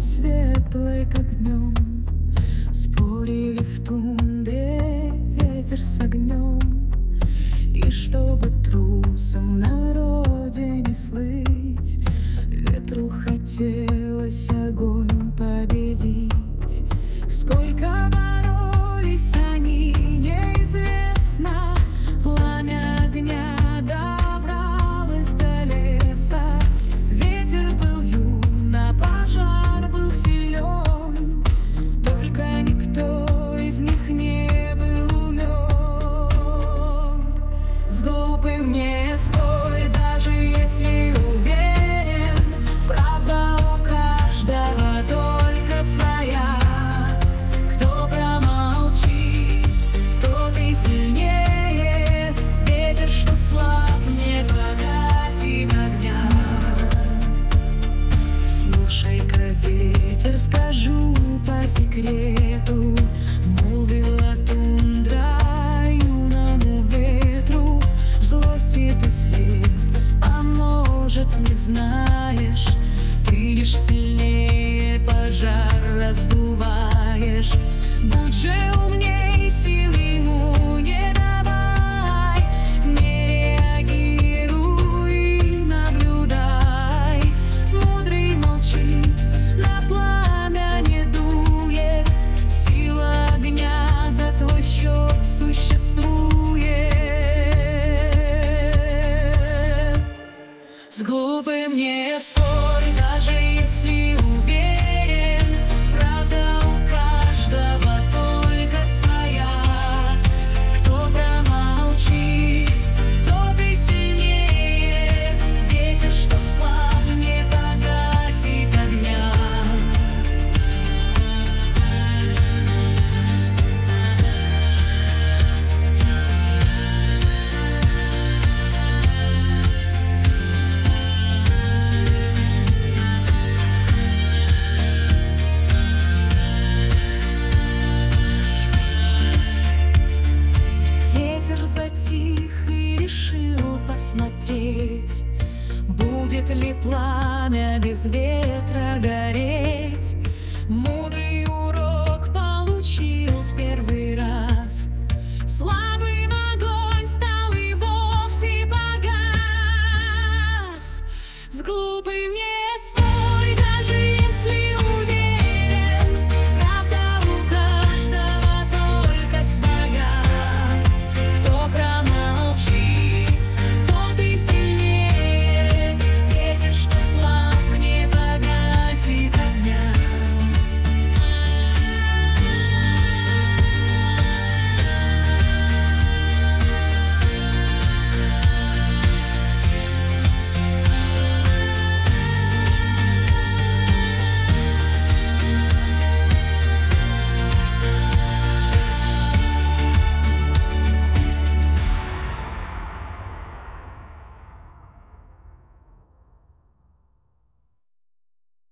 светлой, как днем. Спорили в тундре ветер с огнем. И чтобы трусом на родине слыть, ветру хотелось огонь победить. Сколько боролись они, неизвестно. Пламя огня добралось до леса. Ветер был юн, а пожар был силен. Только никто из них не был умен. С глупым не спорь, даже если уверен. Правда у каждого только своя. Кто промолчит, тот и сильнее. Ветер, что слаб, не погасит огня. Слушай-ка, ветер, скажу по секрету, молвила тундра юному ветру. В злости ты слеп, а может, не знаешь, ты лишь сильнее пожар раздуваешь. Будь же умней, сил ему не давай. Не реагируй, наблюдай. Мудрый молчит, на пламя не дует. Сила огня за твой счет существует. С глупым не спорь, даже если уверен. Правда у каждого только своя. Кто промолчит, тот и сильнее. Ветер, что слаб, не погасит огня. Ветер затих и решил посмотреть, будет ли пламя без ветра гореть.